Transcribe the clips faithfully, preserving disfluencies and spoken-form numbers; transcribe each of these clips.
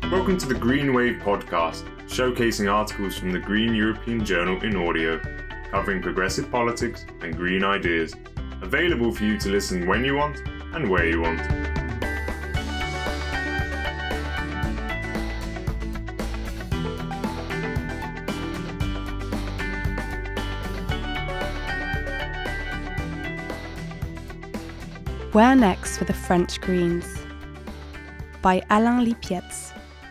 Welcome to the Green Wave podcast, showcasing articles from the Green European Journal in audio, covering progressive politics and green ideas. Available for you to listen when you want and where you want. Where next for the French Greens? By Alain Lipietz.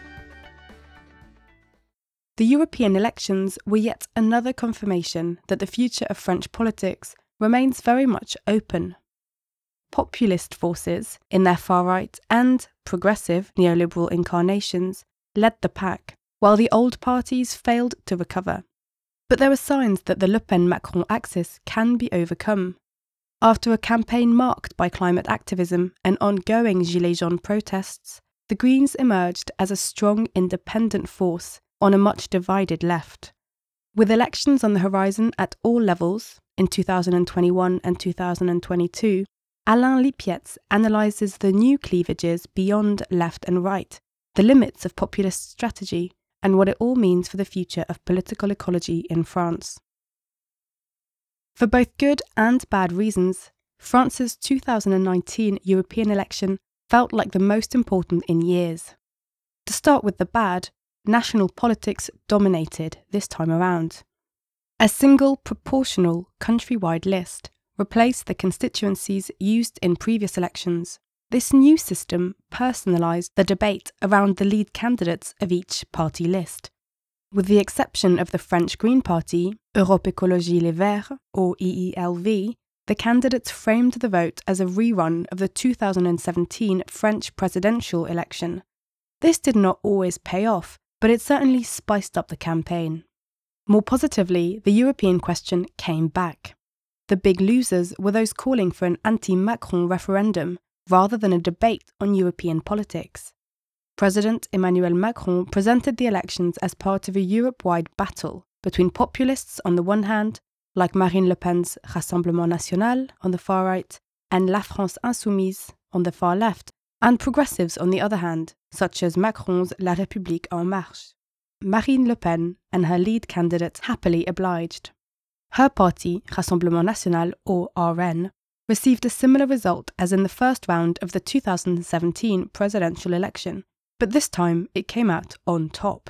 The European elections were yet another confirmation that the future of French politics remains very much open. Populist forces, in their far-right and progressive neoliberal incarnations, led the pack, while the old parties failed to recover. But there were signs that the Le Pen-Macron axis can be overcome. After a campaign marked by climate activism and ongoing Gilets jaunes protests, the Greens emerged as a strong independent force on a much divided left. With elections on the horizon at all levels, in two thousand twenty-one and two thousand twenty-two, Alain Lipietz analyses the new cleavages beyond left and right, the limits of populist strategy, and what it all means for the future of political ecology in France. For both good and bad reasons, France's two thousand nineteen European election felt like the most important in years. To start with the bad, national politics dominated this time around. A single proportional countrywide list replaced the constituencies used in previous elections. This new system personalised the debate around the lead candidates of each party list. With the exception of the French Green Party, Europe Écologie Les Verts, or E E L V, the candidates framed the vote as a rerun of the two thousand seventeen French presidential election. This did not always pay off, but it certainly spiced up the campaign. More positively, the European question came back. The big losers were those calling for an anti-Macron referendum, rather than a debate on European politics. President Emmanuel Macron presented the elections as part of a Europe-wide battle between populists on the one hand, like Marine Le Pen's Rassemblement National on the far right, and La France Insoumise on the far left, and progressives on the other hand, such as Macron's La République En Marche. Marine Le Pen and her lead candidate happily obliged. Her party, Rassemblement National, or R N, received a similar result as in the first round of the two thousand seventeen presidential election, but this time it came out on top.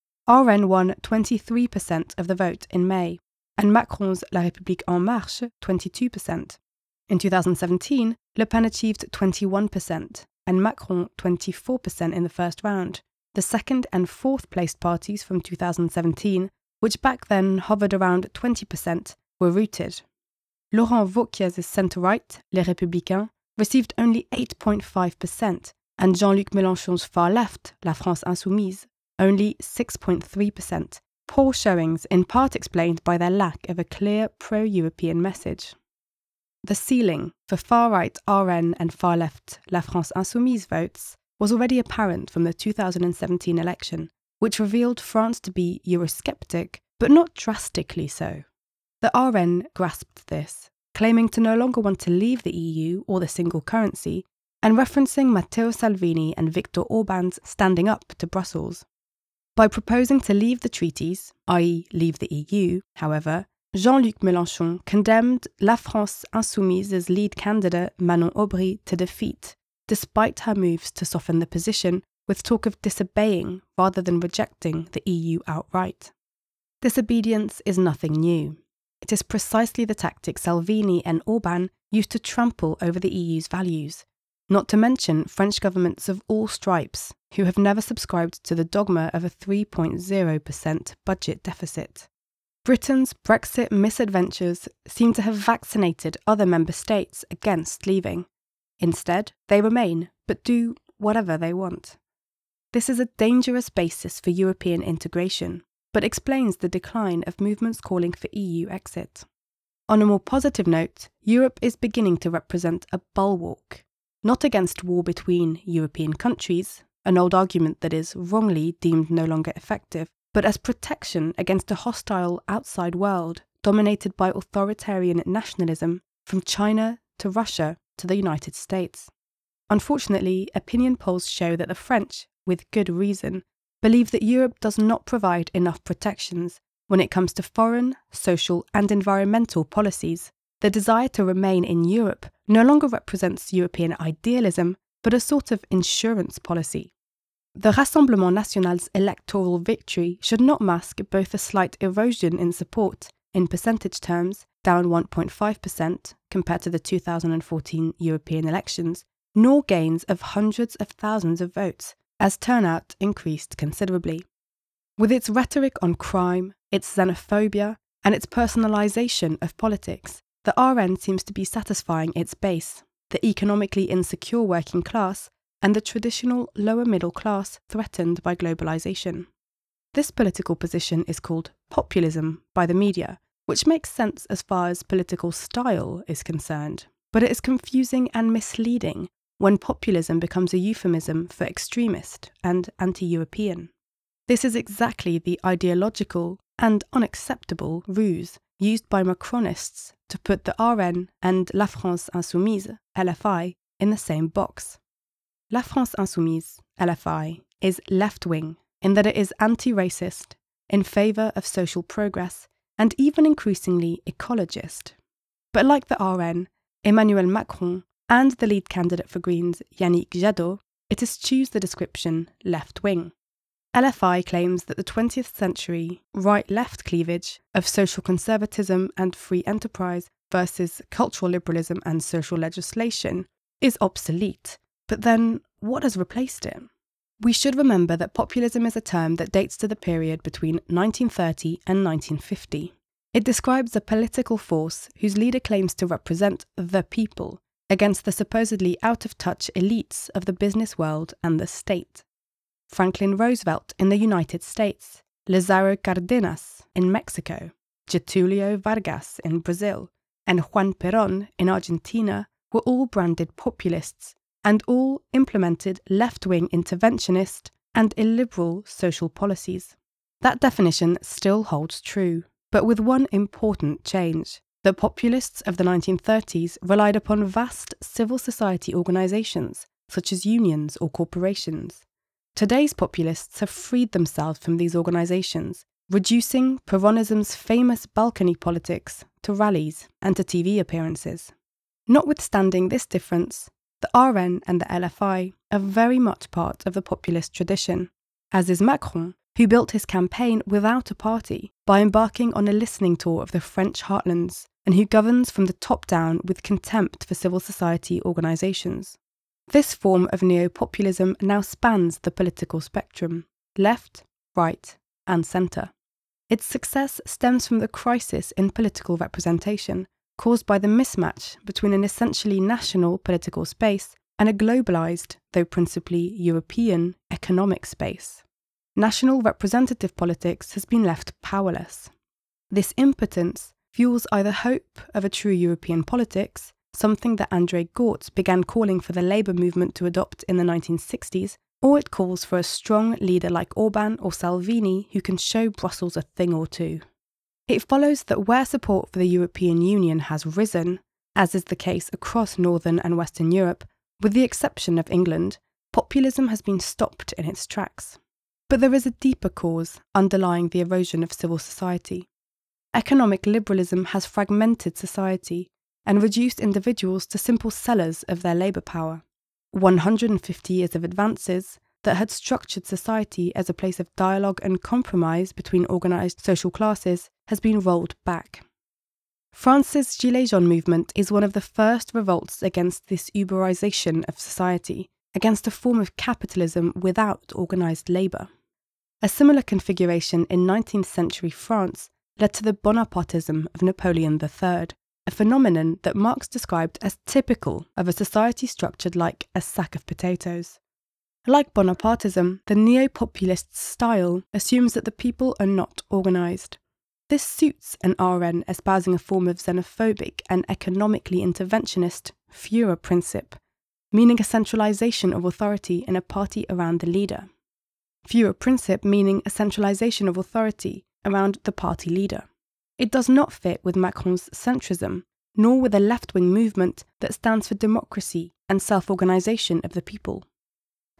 R N won twenty-three percent of the vote in May, and Macron's La République En Marche twenty-two percent. In two thousand seventeen, Le Pen achieved twenty-one percent, and Macron twenty-four percent in the first round. The second and fourth placed parties from two thousand seventeen, which back then hovered around twenty percent, were routed. Laurent Wauquier's centre-right, Les Républicains, received only eight point five percent, and Jean-Luc Mélenchon's far left, La France Insoumise, only six point three percent, poor showings in part explained by their lack of a clear pro-European message. The ceiling for far-right R N and far-left La France Insoumise votes was already apparent from the two thousand seventeen election, which revealed France to be Eurosceptic, but not drastically so. The R N grasped this, claiming to no longer want to leave the E U or the single currency, and referencing Matteo Salvini and Viktor Orban's standing up to Brussels. By proposing to leave the treaties, that is leave the E U, however, Jean-Luc Mélenchon condemned La France Insoumise's lead candidate Manon Aubry to defeat, despite her moves to soften the position with talk of disobeying rather than rejecting the E U outright. Disobedience is nothing new. It is precisely the tactic Salvini and Orban used to trample over the E U's values, not to mention French governments of all stripes, who have never subscribed to the dogma of a three point zero percent budget deficit. Britain's Brexit misadventures seem to have vaccinated other member states against leaving. Instead, they remain, but do whatever they want. This is a dangerous basis for European integration, but explains the decline of movements calling for E U exit. On a more positive note, Europe is beginning to represent a bulwark, not against war between European countries, an old argument that is wrongly deemed no longer effective, but as protection against a hostile outside world dominated by authoritarian nationalism from China to Russia to the United States. Unfortunately, opinion polls show that the French with good reason, believe that Europe does not provide enough protections when it comes to foreign, social, and environmental policies. The desire to remain in Europe no longer represents European idealism, but a sort of insurance policy. The Rassemblement National's electoral victory should not mask both a slight erosion in support, in percentage terms, down one point five percent compared to the two thousand fourteen European elections, nor gains of hundreds of thousands of votes, as turnout increased considerably. With its rhetoric on crime, its xenophobia, and its personalisation of politics, the R N seems to be satisfying its base, the economically insecure working class, and the traditional lower middle class threatened by globalisation. This political position is called populism by the media, which makes sense as far as political style is concerned, but it is confusing and misleading when populism becomes a euphemism for extremist and anti-European. This is exactly the ideological and unacceptable ruse used by Macronists to put the R N and La France Insoumise, L F I, in the same box. La France Insoumise, L F I, is left-wing in that it is anti-racist, in favour of social progress, and even increasingly ecologist. But like the R N, Emmanuel Macron, and the lead candidate for Greens, Yannick Jadot, it eschews the description left-wing. L F I claims that the twentieth century right-left cleavage of social conservatism and free enterprise versus cultural liberalism and social legislation is obsolete. But then, what has replaced it? We should remember that populism is a term that dates to the period between nineteen thirty and nineteen fifty. It describes a political force whose leader claims to represent the people against the supposedly out-of-touch elites of the business world and the state. Franklin Roosevelt in the United States, Lázaro Cárdenas in Mexico, Getúlio Vargas in Brazil, and Juan Perón in Argentina were all branded populists, and all implemented left-wing interventionist and illiberal social policies. That definition still holds true, but with one important change. The populists of the nineteen thirties relied upon vast civil society organisations, such as unions or corporations. Today's populists have freed themselves from these organisations, reducing Peronism's famous balcony politics to rallies and to T V appearances. Notwithstanding this difference, the R N and the L F I are very much part of the populist tradition, as is Macron, who built his campaign without a party by embarking on a listening tour of the French heartlands, and who governs from the top down with contempt for civil society organisations. This form of neo-populism now spans the political spectrum, left, right, and centre. Its success stems from the crisis in political representation, caused by the mismatch between an essentially national political space and a globalised, though principally European, economic space. National representative politics has been left powerless. This impotence fuels either hope of a true European politics, something that André Gortz began calling for the Labour movement to adopt in the nineteen sixties, or it calls for a strong leader like Orban or Salvini who can show Brussels a thing or two. It follows that where support for the European Union has risen, as is the case across Northern and Western Europe, with the exception of England, populism has been stopped in its tracks. But there is a deeper cause underlying the erosion of civil society. Economic liberalism has fragmented society and reduced individuals to simple sellers of their labour power. one hundred fifty years of advances that had structured society as a place of dialogue and compromise between organised social classes has been rolled back. France's Gilets jaunes movement is one of the first revolts against this Uberisation of society, against a form of capitalism without organised labour. A similar configuration in nineteenth century France led to the Bonapartism of Napoleon the Third, a phenomenon that Marx described as typical of a society structured like a sack of potatoes. Like Bonapartism, the neo-populist style assumes that the people are not organised. This suits an R N espousing a form of xenophobic and economically interventionist Führerprinzip, meaning a centralisation of authority in a party around the leader. Führerprinzip meaning a centralisation of authority around the party leader. It does not fit with Macron's centrism, nor with a left-wing movement that stands for democracy and self-organisation of the people.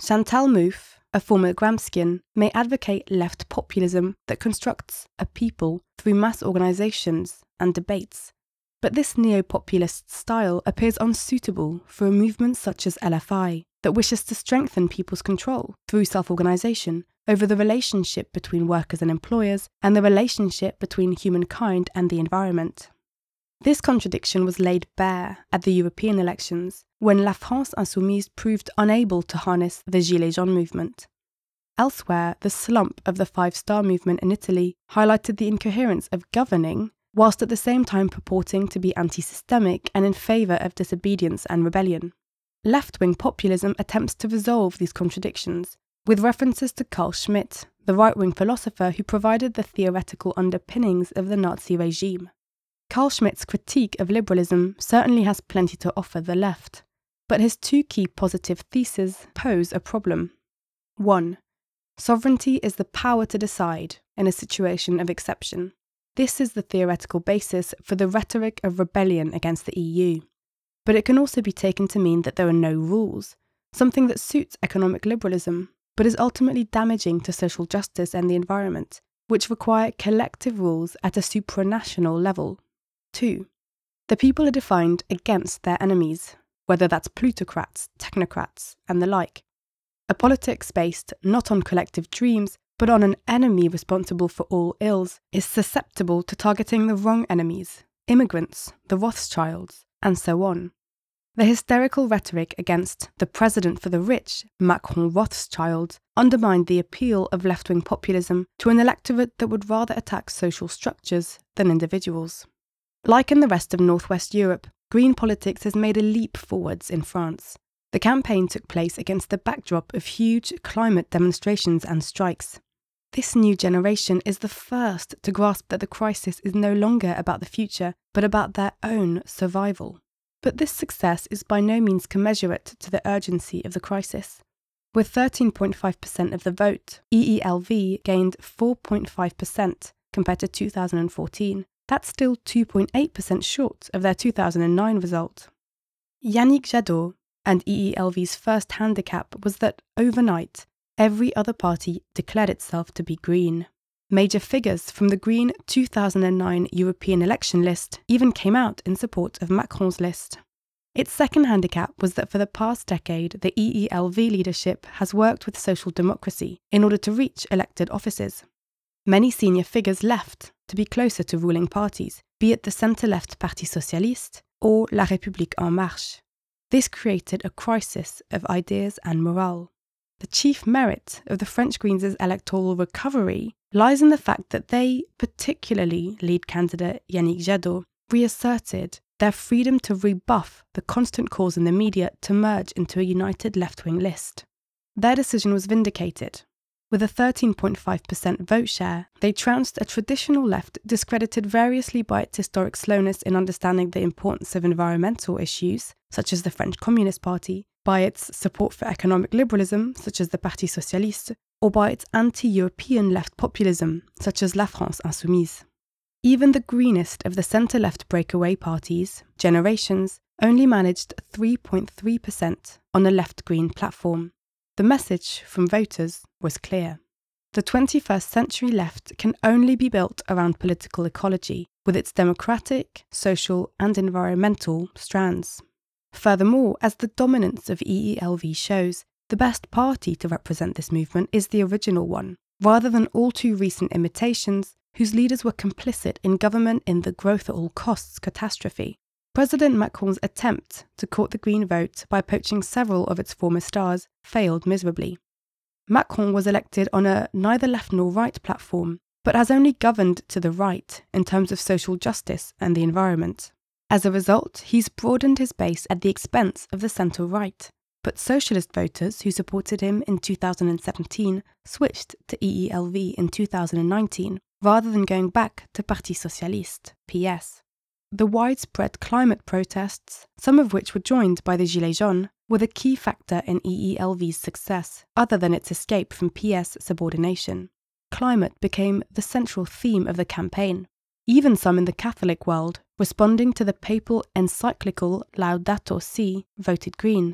Chantal Mouffe, a former Gramscian, may advocate left populism that constructs a people through mass organisations and debates. But this neo-populist style appears unsuitable for a movement such as L F I, that wishes to strengthen people's control through self-organisation over the relationship between workers and employers and the relationship between humankind and the environment. This contradiction was laid bare at the European elections when La France Insoumise proved unable to harness the Gilets jaunes movement. Elsewhere, the slump of the Five Star Movement in Italy highlighted the incoherence of governing whilst at the same time purporting to be anti-systemic and in favour of disobedience and rebellion. Left-wing populism attempts to resolve these contradictions, with references to Carl Schmitt, the right-wing philosopher who provided the theoretical underpinnings of the Nazi regime. Carl Schmitt's critique of liberalism certainly has plenty to offer the left, but his two key positive theses pose a problem. one. Sovereignty is the power to decide in a situation of exception. This is the theoretical basis for the rhetoric of rebellion against the E U. But it can also be taken to mean that there are no rules, something that suits economic liberalism, but is ultimately damaging to social justice and the environment, which require collective rules at a supranational level. two. The people are defined against their enemies, whether that's plutocrats, technocrats, and the like. A politics based not on collective dreams, but on an enemy responsible for all ills, is susceptible to targeting the wrong enemies, immigrants, the Rothschilds, and so on. The hysterical rhetoric against the president for the rich, Macron Rothschild, undermined the appeal of left-wing populism to an electorate that would rather attack social structures than individuals. Like in the rest of Northwest Europe, green politics has made a leap forwards in France. The campaign took place against the backdrop of huge climate demonstrations and strikes. This new generation is the first to grasp that the crisis is no longer about the future, but about their own survival. But this success is by no means commensurate to the urgency of the crisis. With thirteen point five percent of the vote, E E L V gained four point five percent compared to two thousand fourteen. That's still two point eight percent short of their two thousand nine result. Yannick Jadot and E E L V's first handicap was that overnight, every other party declared itself to be green. Major figures from the Green two thousand nine European election list even came out in support of Macron's list. Its second handicap was that for the past decade, the E E L V leadership has worked with social democracy in order to reach elected offices. Many senior figures left to be closer to ruling parties, be it the centre-left Parti Socialiste or La République En Marche. This created a crisis of ideas and morale. The chief merit of the French Greens' electoral recovery lies in the fact that they, particularly lead candidate Yannick Jadot, reasserted their freedom to rebuff the constant calls in the media to merge into a united left-wing list. Their decision was vindicated. With a thirteen point five percent vote share, they trounced a traditional left discredited variously by its historic slowness in understanding the importance of environmental issues, such as the French Communist Party, by its support for economic liberalism, such as the Parti Socialiste, or by its anti-European left populism, such as La France Insoumise. Even the greenest of the centre-left breakaway parties, Generations, only managed three point three percent on a left-green platform. The message from voters was clear. The twenty-first century left can only be built around political ecology, with its democratic, social, and environmental strands. Furthermore, as the dominance of E E L V shows, the best party to represent this movement is the original one, rather than all too recent imitations whose leaders were complicit in government in the growth at all costs catastrophe. President Macron's attempt to court the Green vote by poaching several of its former stars failed miserably. Macron was elected on a neither left nor right platform, but has only governed to the right in terms of social justice and the environment. As a result, he's broadened his base at the expense of the centre-right, but socialist voters who supported him in two thousand seventeen switched to E E L V in two thousand nineteen, rather than going back to Parti Socialiste, P S. The widespread climate protests, some of which were joined by the Gilets jaunes, were the key factor in E E L V's success, other than its escape from P S subordination. Climate became the central theme of the campaign. Even some in the Catholic world, responding to the papal encyclical Laudato Si, voted Green.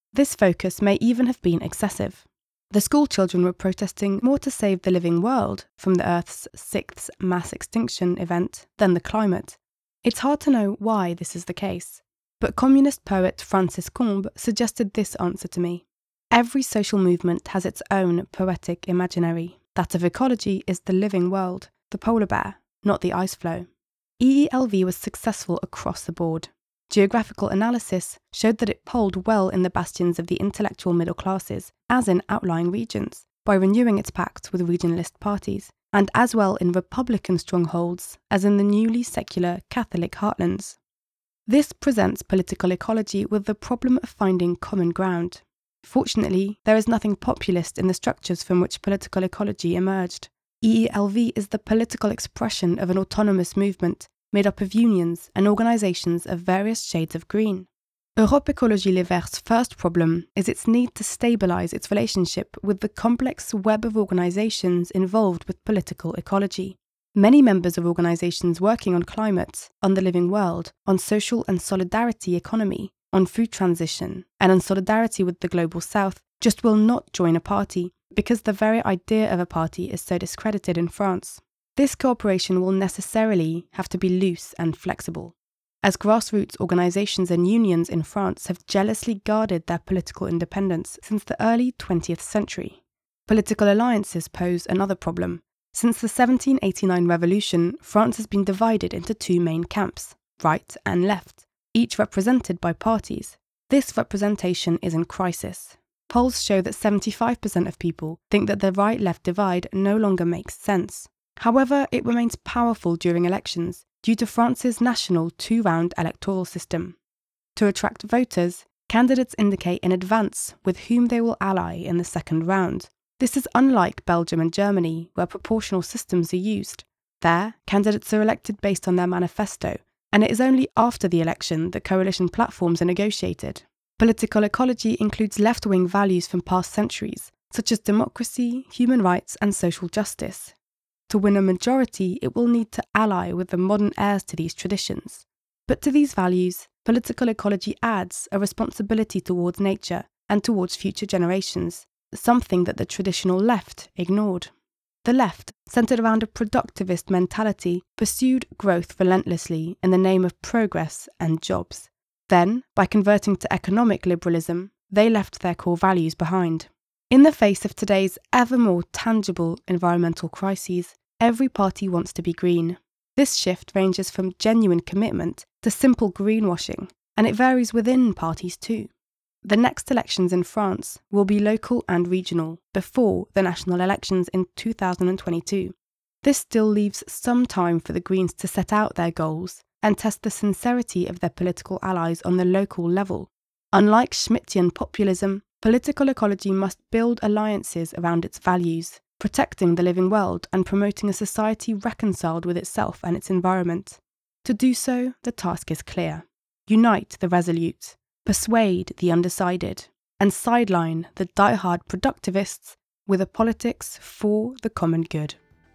This focus may even have been excessive. The school children were protesting more to save the living world from the Earth's sixth mass extinction event than the climate. It's hard to know why this is the case, but communist poet Francis Combe suggested this answer to me. Every social movement has its own poetic imaginary. That of ecology is the living world, the polar bear, not the ice floe. E E L V was successful across the board. Geographical analysis showed that it polled well in the bastions of the intellectual middle classes, as in outlying regions, by renewing its pacts with regionalist parties, and as well in Republican strongholds as in the newly secular Catholic heartlands. This presents political ecology with the problem of finding common ground. Fortunately, there is nothing populist in the structures from which political ecology emerged. E E L V is the political expression of an autonomous movement made up of unions and organisations of various shades of green. Europe Écologie Les Verts' first problem is its need to stabilise its relationship with the complex web of organisations involved with political ecology. Many members of organisations working on climate, on the living world, on social and solidarity economy, on food transition, and on solidarity with the global south just will not join a party because the very idea of a party is so discredited in France. This cooperation will necessarily have to be loose and flexible, as grassroots organisations and unions in France have jealously guarded their political independence since the early twentieth century. Political alliances pose another problem. Since the seventeen eighty-nine revolution, France has been divided into two main camps, right and left, each represented by parties. This representation is in crisis. Polls show that seventy-five percent of people think that the right-left divide no longer makes sense. However, it remains powerful during elections due to France's national two-round electoral system. To attract voters, candidates indicate in advance with whom they will ally in the second round. This is unlike Belgium and Germany, where proportional systems are used. There, candidates are elected based on their manifesto, and it is only after the election that coalition platforms are negotiated. Political ecology includes left-wing values from past centuries, such as democracy, human rights, and social justice. To win a majority, it will need to ally with the modern heirs to these traditions. But to these values, political ecology adds a responsibility towards nature and towards future generations, something that the traditional left ignored. The left, centred around a productivist mentality, pursued growth relentlessly in the name of progress and jobs. Then, by converting to economic liberalism, they left their core values behind. In the face of today's ever more tangible environmental crises, every party wants to be green. This shift ranges from genuine commitment to simple greenwashing, and it varies within parties too. The next elections in France will be local and regional, before the national elections in two thousand twenty-two. This still leaves some time for the Greens to set out their goals and test the sincerity of their political allies on the local level. Unlike Schmittian populism, political ecology must build alliances around its values, protecting the living world and promoting a society reconciled with itself and its environment. To do so, the task is clear. Unite the resolute, persuade the undecided, and sideline the die-hard productivists with a politics for the common good.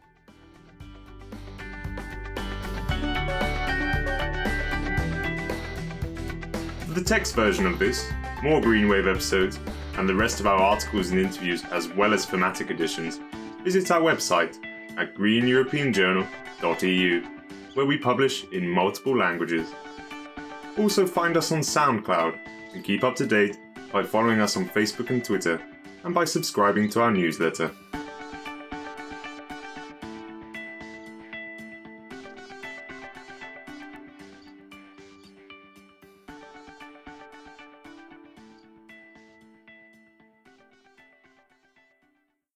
For the text version of this, more Greenwave episodes, and the rest of our articles and interviews as well as thematic editions, visit our website at green european journal dot e u, where we publish in multiple languages. Also find us on SoundCloud and keep up to date by following us on Facebook and Twitter, and by subscribing to our newsletter.